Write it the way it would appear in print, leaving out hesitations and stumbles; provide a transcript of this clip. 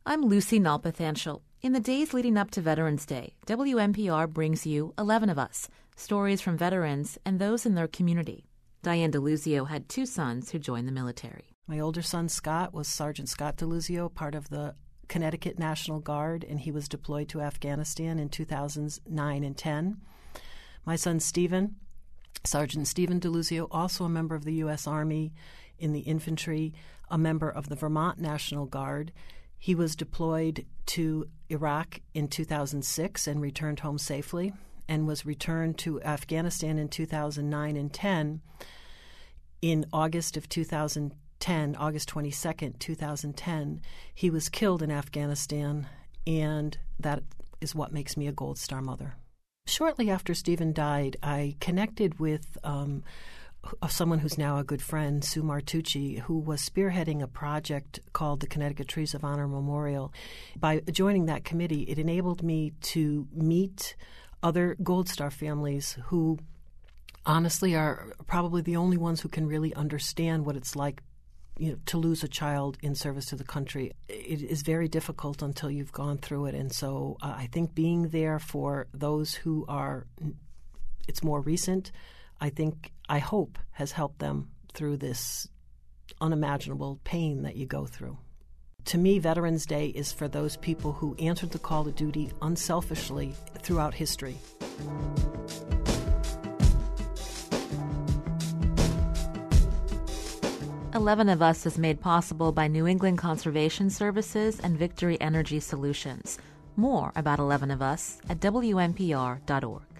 I'm Lucy Nalpathanchel. In the days leading up to Veterans Day, WNPR brings you 11 of Us, stories from veterans and those in their community. Diane DeLuzio had 2 sons who joined the military. My older son, Scott, was Sergeant Scott DeLuzio, part of the Connecticut National Guard, and he was deployed to Afghanistan in 2009 and 10. My son, Stephen, Sergeant Stephen DeLuzio, also a member of the U.S. Army in the infantry, a member of the Vermont National Guard. He was deployed to Iraq in 2006 and returned home safely, and was returned to Afghanistan in 2009 and 10. In August of 2010, August 22nd, 2010, he was killed in Afghanistan, and that is what makes me a Gold Star mother. Shortly after Stephen died, I connected with someone who's now a good friend, Sue Martucci, who was spearheading a project called the Connecticut Trees of Honor Memorial. By joining that committee, it enabled me to meet other Gold Star families who honestly are probably the only ones who can really understand what it's like, to lose a child in service to the country. It is very difficult until you've gone through it. And so I think being there for those who are, it's more recent, I hope has helped them through this unimaginable pain that you go through. To me, Veterans Day is for those people who answered the call to duty unselfishly throughout history. "11 of Us" is made possible by New England Conservation Services and Victory Energy Solutions. More about 11 of Us at WNPR.org.